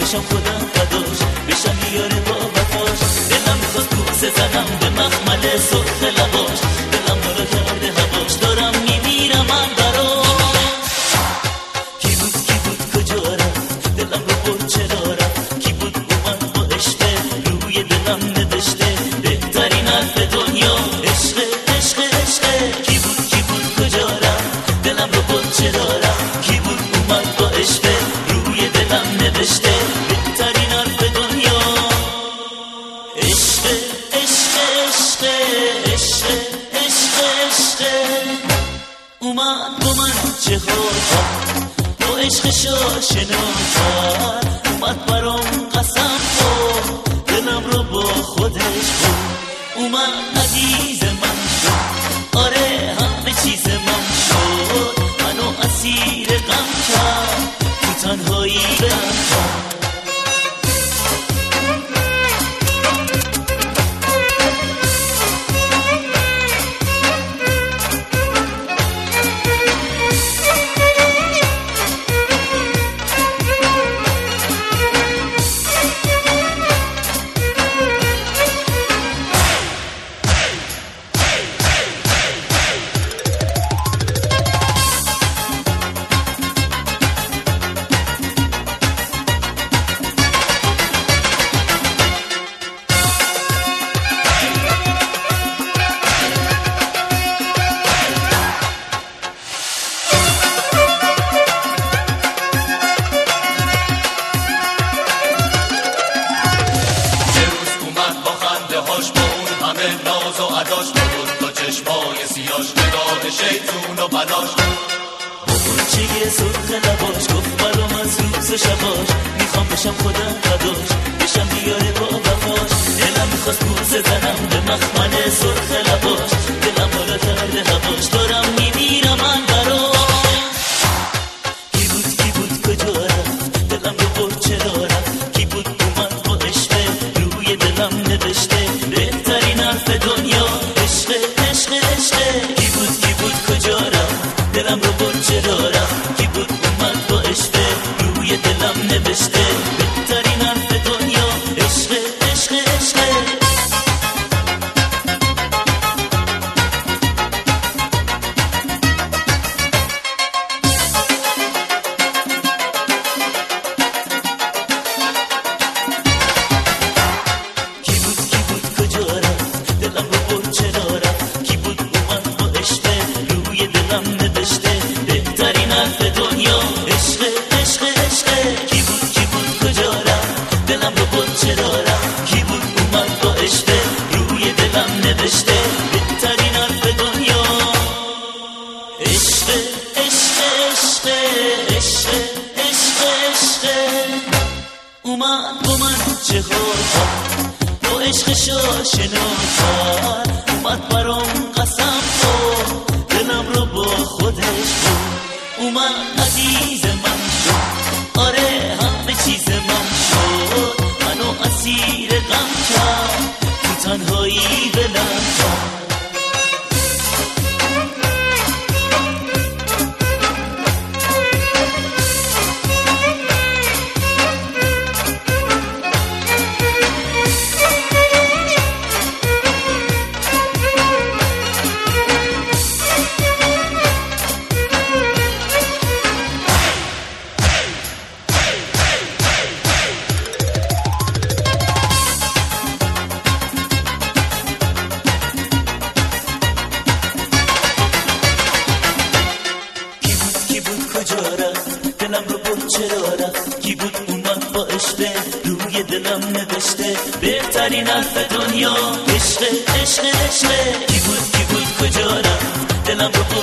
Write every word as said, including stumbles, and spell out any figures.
بشم خودم فداش، بشم یاره با وفاش. دلم میخواست بوسه زنم به مخمل سرخ لباش، دلم بالا کرده هواش، دارم میمیرم من براش. کی بود کی بود کجا رفت، دلم رو برد چرا رفت، کی بود اومد با عشق روی دلم نوشته بهترین حرف دنیا، عشق عشق عشق. کی بود کی بود کجا رفت، دلم رو برد چرا رفت، کی بود اومد با عشق روی دلم نوشته بهترین حرف دنیا، عشق عشق عشق عشق عشق عشق. اومد با من چه ها با عشقشو آشنا کرد، اومد برام قسم خورد دلم رو با خودش برد، اومد عزیز من شد، آره همه چیز من شد، منو اسیر غم کرد تو تنهایی برم کرد. شیطون و بلاش با برچه سرخ لباش گفت برام از روز شباش، میخوام بشم خودم فداش، بشم بیاره با وفاش. دلم میخواست بوسه زنم به مخمل سرخ لباش، دلم بالا کرده هواش، دارم میمیرم من براش. کی بود کی بود کجا رفت، دلم رو برد چرا رفت، کی بود اومد با عشق روی دلم نوشته بهترین حرف دنیا، عشق عشق عشق. کی بود کی بود کجا رفت، دلم رو برد چرا رفت، کی بود اومد با عشق روی دلم نوشته بهترین حرف دنیا، عشق عشق عشق. کی بود کی بود کجا رفت، دلم رو برد چرا رفت، کی بود اومد با عشق روی دلم نوشته بهترین حرف دنیا، عشق عشق عشق. کی بود کی بود کجا رفت، دلم رو برد چرا رفت، کی بود اومد با عشق روی دلم نوشته بهترین حرف دنیا، عشق عشق عشق عشق عشق عشق. اومد با من چه ها با عشقشو آشنا کرد، اومد برام قسم خورد دلم رو با خودش برد، اومد عزیز من شد، آره همه چیز من شد، منو اسیر غم کرد تو تنهایی بلند کرد. دلم رو برد چرا رفت، کی بود اومد با عشق روی دلم نوشته بهترین حرف دنیا، عشق عشق عشق. کی بود کی بود کجا رفت، دلم رو